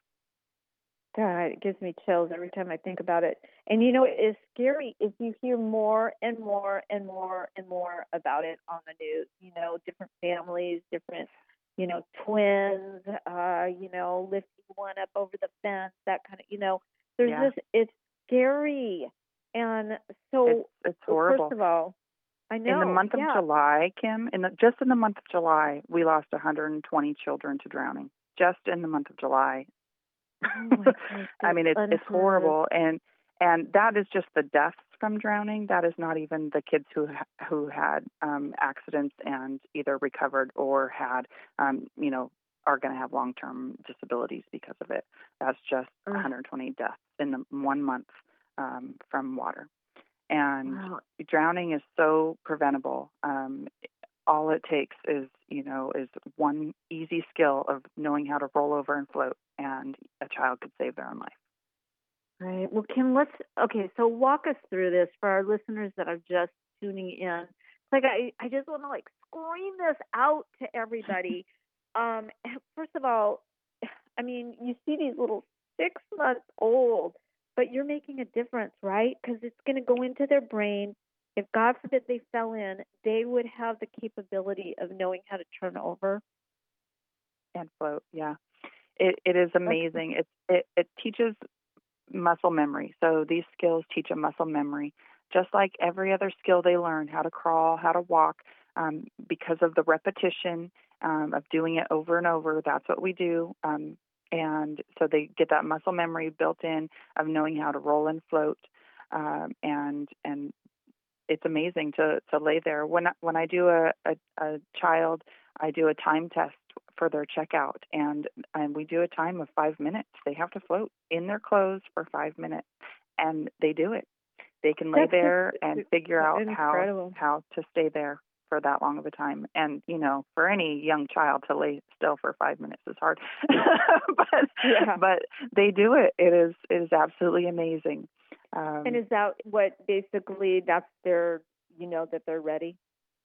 God, it gives me chills every time I think about it. And, you know, it is scary if you hear more and more and more and more about it on the news, you know, different families, different, you know, twins, uh, you know, lifting one up over the fence, that kind of, you know, there's yeah. this, it's scary. And so, it's, it's horrible. First of all, I know. In the month of yeah. July, Kim, in the, just in the month of July, we lost one hundred twenty children to drowning. Just in the month of July. Oh my gosh, I mean, it's, it's horrible, and and that is just the deaths from drowning. That is not even the kids who who had um, accidents and either recovered or had, um, you know, are going to have long-term disabilities because of it. That's just Ugh. one hundred twenty deaths in the one month um, from water. And Wow. drowning is so preventable. Um, all it takes is, you know, is one easy skill of knowing how to roll over and float, and a child could save their own life. Right. Well, Kim, let's, okay, so walk us through this for our listeners that are just tuning in. Like, I, I just want to, like, scream this out to everybody. um, first of all, I mean, you see these little six months old, but you're making a difference, right? Because it's going to go into their brain. If, God forbid, they fell in, they would have the capability of knowing how to turn over. And float, yeah. It, it is amazing. It, it, it teaches muscle memory. So these skills teach a muscle memory, just like every other skill they learn, how to crawl, how to walk, um, because of the repetition um, of doing it over and over. That's what we do. Um, and so they get that muscle memory built in of knowing how to roll and float. Um, and and it's amazing to, to lay there. When, when I do a, a, a child, I do a time test for their checkout, and and we do a time of five minutes. They have to float in their clothes for five minutes, and they do it. They can lay That's there just and figure out incredible. how how to stay there for that long of a time. And you know, for any young child to lay still for five minutes is hard, but Yeah. but they do it. It is it is absolutely amazing. Um, And is that what basically that's their, you know, that they're ready?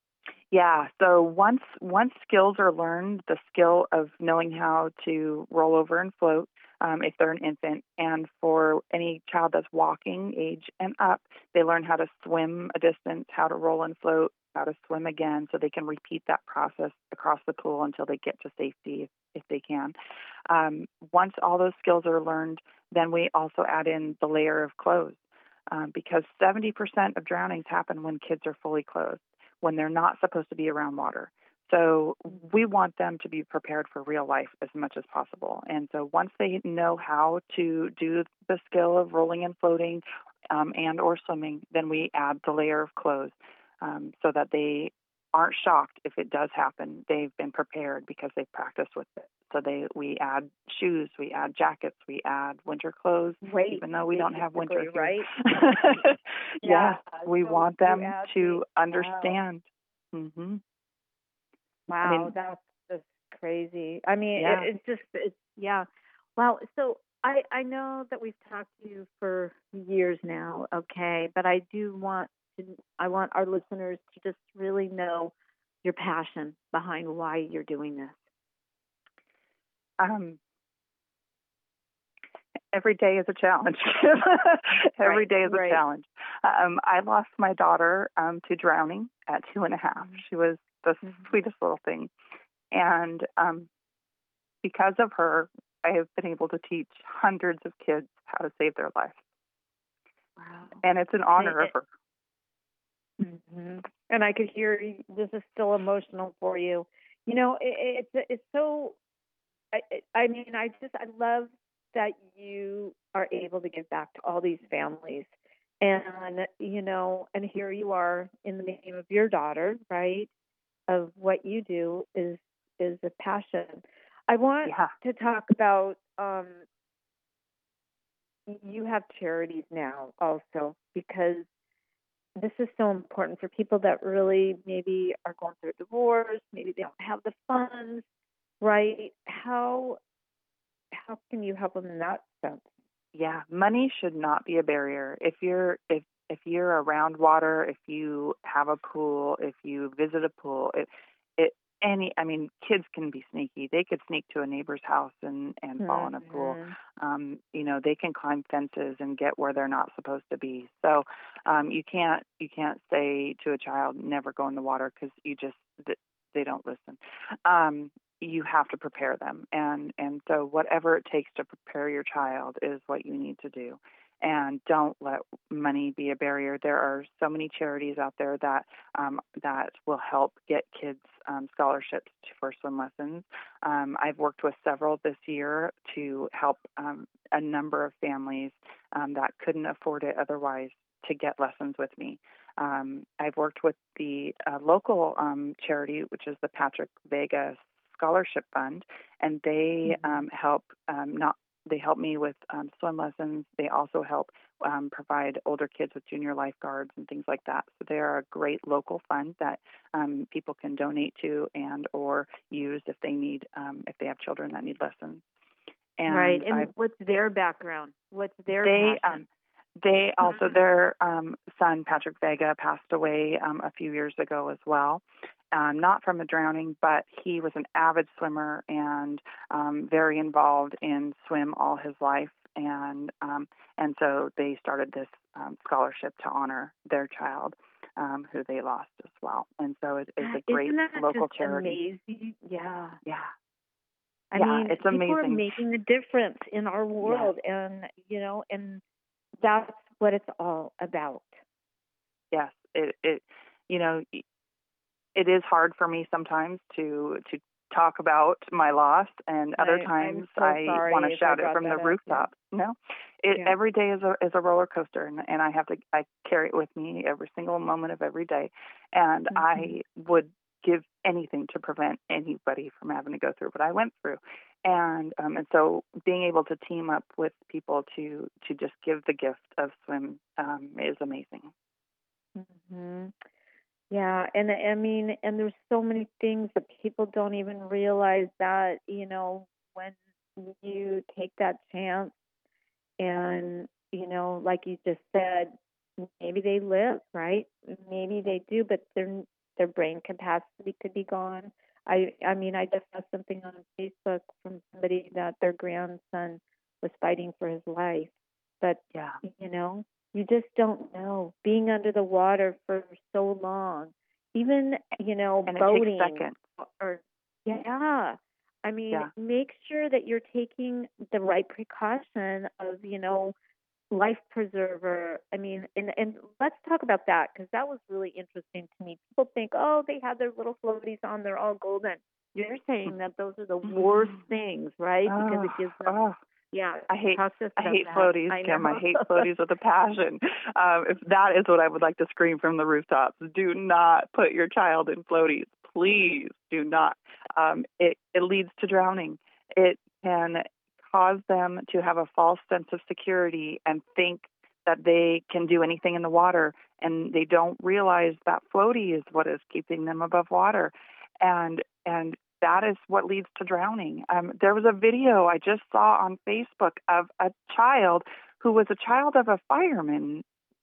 Yeah. So once once skills are learned, the skill of knowing how to roll over and float, um, if they're an infant, and for any child that's walking age and up, they learn how to swim a distance, how to roll and float, how to swim again, so they can repeat that process across the pool until they get to safety, if, if they can. Um, once all those skills are learned, then we also add in the layer of clothes, um, because seventy percent of drownings happen when kids are fully clothed, when they're not supposed to be around water. So we want them to be prepared for real life as much as possible. And so once they know how to do the skill of rolling and floating um, and or swimming, then we add the layer of clothes um, so that they aren't shocked if it does happen. They've been prepared because they've practiced with it. So they we add shoes, we add jackets, we add winter clothes, Weight, even though we don't have winter here. Right? yeah, yeah, we so want them to weight. understand. Wow, mm-hmm. wow I mean, that's just crazy. I mean, yeah. it, it's just, it's, yeah. Wow. So I, I know that we've talked to you for years now, okay, but I do want to, I want our listeners to just really know your passion behind why you're doing this. Um, every day is a challenge. every right, day is a right. challenge. Um, I lost my daughter um, to drowning at two and a half. Mm-hmm. She was the mm-hmm. sweetest little thing. And um, because of her, I have been able to teach hundreds of kids how to save their life. Wow. And it's an honor it, of her. Mm-hmm. And I could hear this is still emotional for you. You know, it, it's it's so. I, I mean, I just I love that you are able to give back to all these families, and you know, and here you are in the name of your daughter, right? Of what you do is is a passion. I want yeah. to talk about. Um, you have charities now also, because this is so important for people that really maybe are going through a divorce, maybe they don't have the funds, right? How how can you help them in that sense? Yeah, money should not be a barrier. If you're if if you're around water, if you have a pool, if you visit a pool, it it any I mean, kids can be sneaky. They could sneak to a neighbor's house and and mm-hmm. fall in a pool. Um, you know, they can climb fences and get where they're not supposed to be. So um, you can't you can't say to a child never go in the water, because you just they don't listen. Um, you have to prepare them. And, and so whatever it takes to prepare your child is what you need to do. And don't let money be a barrier. There are so many charities out there that um, that will help get kids um, scholarships for swim lessons. Um, I've worked with several this year to help um, a number of families um, that couldn't afford it otherwise to get lessons with me. Um, I've worked with the uh, local um, charity, which is the Patrick Vega scholarship fund, and they um, help um, not they help me with um, swim lessons. They also help um, provide older kids with junior lifeguards and things like that. So they are a great local fund that um, people can donate to and or use if they need um, if they have children that need lessons. And right. And I've, what's their background? What's their they passion? um, they also their um, son Patrick Vega passed away um, a few years ago as well. Um, not from a drowning, but he was an avid swimmer and um, very involved in swim all his life. And um, and so they started this um, scholarship to honor their child, um, who they lost as well. And so it is a great Isn't that local just charity. Amazing? Yeah. Yeah. I yeah, mean, it's people are amazing. making a difference in our world, and you know, and that's what it's all about. Yes, it, it you know, it is hard for me sometimes to to talk about my loss, and other I, times I'm so I want to if shout I it from the that up, rooftop. yeah. No, it, Yeah. every day is a is a roller coaster, and, and I have to I carry it with me every single moment of every day, and Mm-hmm. I would give anything to prevent anybody from having to go through what I went through. And um, and so being able to team up with people to to just give the gift of swim um, is amazing. Mm-hmm. Yeah, and I mean, and there's so many things that people don't even realize that, you know, when you take that chance and, you know, like you just said, maybe they live, right? Maybe they do, but their their brain capacity could be gone. I I mean, I just saw something on Facebook from somebody that their grandson was fighting for his life, but Yeah. you know, you just don't know. Being under the water for so long, even you know, And it boating takes seconds. or yeah. I mean, Yeah. make sure that you're taking the right precaution of, you know, life preserver. I mean, and and let's talk about that because that was really interesting to me. People think, oh, they have their little floaties on, they're all golden. You're saying that those are the worst things, right? Oh, because it gives them, oh. yeah. I hate talk to us I about hate that. floaties, I Kim. I know. hate floaties with a passion. Um, if that is what I would like to scream from the rooftops, do not put your child in floaties. Please do not. Um, it, it leads to drowning. It can cause them to have a false sense of security and think that they can do anything in the water, and they don't realize that floaty is what is keeping them above water. And and that is what leads to drowning. Um, there was a video I just saw on Facebook of a child who was a child of a fireman.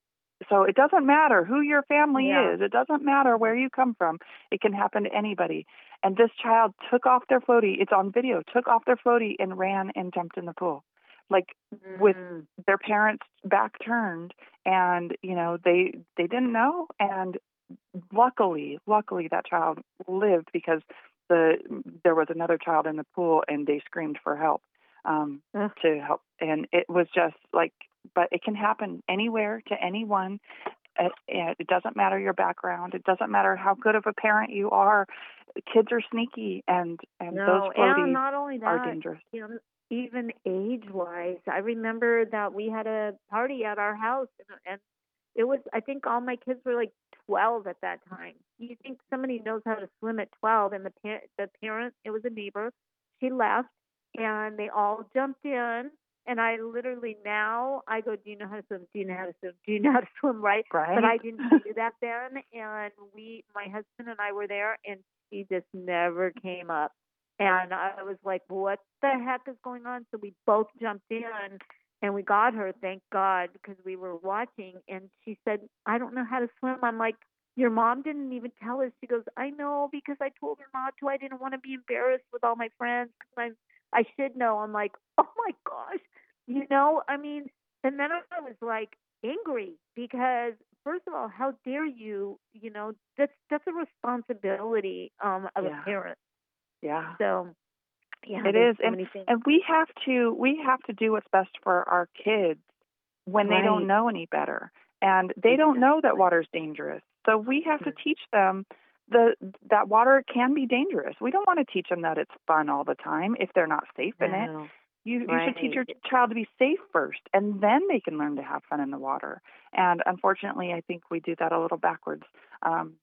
So it doesn't matter who your family Yeah. is. It doesn't matter where you come from. It can happen to anybody. And this child took off their floaty. It's on video. Took off their floaty and ran and jumped in the pool, like Mm. with their parents' back turned. And you know they they didn't know. And luckily, luckily that child lived because the there was another child in the pool and they screamed for help um, Ugh. to help. And it was just like, but it can happen anywhere to anyone. It, it doesn't matter your background. It doesn't matter how good of a parent you are. Kids are sneaky, and and No, those floaties and not only that, are dangerous. you know, even age-wise, I remember that we had a party at our house, and, and it was, I think all my kids were like twelve at that time. You think somebody knows how to swim at twelve, and the par- the parent, it was a neighbor, she left, and they all jumped in, and I literally now, I go, do you know how to swim? Do you know how to swim? Do you know how to swim, right? Right. But I didn't do that then, and we, my husband and I were there, and she just never came up. And I was like, what the heck is going on? So we both jumped in and we got her, thank God, because we were watching. And she said, I don't know how to swim. I'm like, your mom didn't even tell us. She goes, I know because I told her not to. I didn't want to be embarrassed with all my friends because I, I should know. I'm like, oh my gosh, you know, I mean, and then I was like angry because first of all, how dare you, you know, that's, that's a responsibility um, of Yeah. a parent. Yeah. So, yeah, It there's is, so and many things. and we have to we have to do what's best for our kids when they Right. don't know any better, and they don't know that water's dangerous. So we have to teach them the that water can be dangerous. We don't want to teach them that it's fun all the time if they're not safe in it. No. You you Right. should teach your child to be safe first, and then they can learn to have fun in the water. And unfortunately, I think we do that a little backwards. Um, t-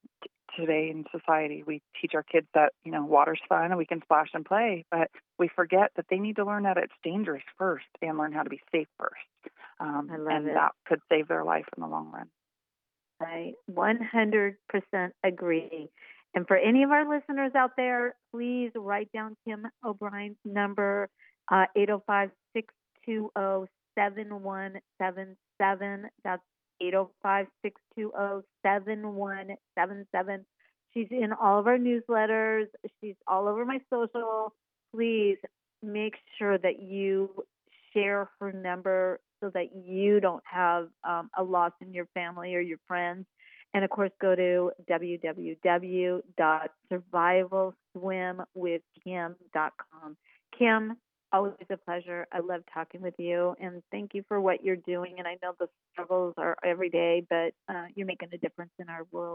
today in society. We teach our kids that, you know, water's fun and we can splash and play, but we forget that they need to learn that it's dangerous first and learn how to be safe first. Um, I love and it. that could save their life in the long run. I one hundred percent agree. And for any of our listeners out there, please write down Kim O'Brien's number, uh, eight oh five, six two oh, seven one seven seven. That's eight oh five, six two oh, seven one seven seven. She's in all of our newsletters. She's all over my social. Please make sure that you share her number so that you don't have um, a loss in your family or your friends. And, of course, go to w w w dot survival swim with kim dot com. Kim, always a pleasure. I love talking with you, and thank you for what you're doing. And I know the struggles are every day, but uh, you're making a difference in our world.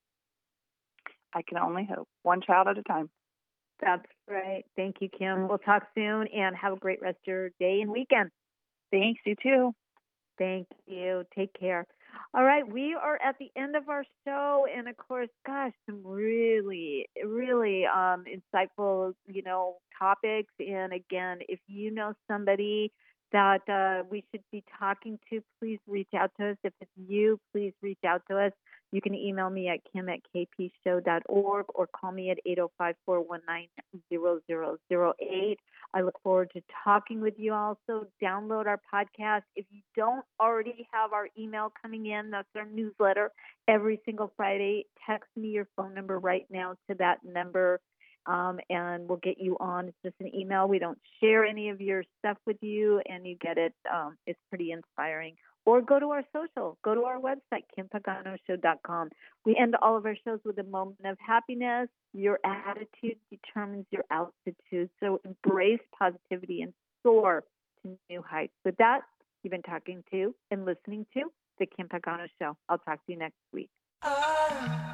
I can only hope. One child at a time. That's right. Thank you, Kim. We'll talk soon, and have a great rest of your day and weekend. Thanks, you too. Thank you. Take care. All right, we are at the end of our show, and of course, gosh, some really, really um, insightful, you know, topics. And again, if you know somebody that uh, we should be talking to, please reach out to us. If it's you, please reach out to us. You can email me at kim at k p show dot org or call me at eight oh five, four one nine, zero zero zero eight. I look forward to talking with you also. Download our podcast. If you don't already have our email coming in, that's our newsletter every single Friday. Text me your phone number right now to that number, um, and we'll get you on. It's just an email. We don't share any of your stuff with you, and you get it. Um, it's pretty inspiring. Or go to our social. Go to our website, kim pagano show dot com. We end all of our shows with a moment of happiness. Your attitude determines your altitude. So embrace positivity and soar to new heights. With that, you've been talking to and listening to The Kim Pagano Show. I'll talk to you next week. Ah.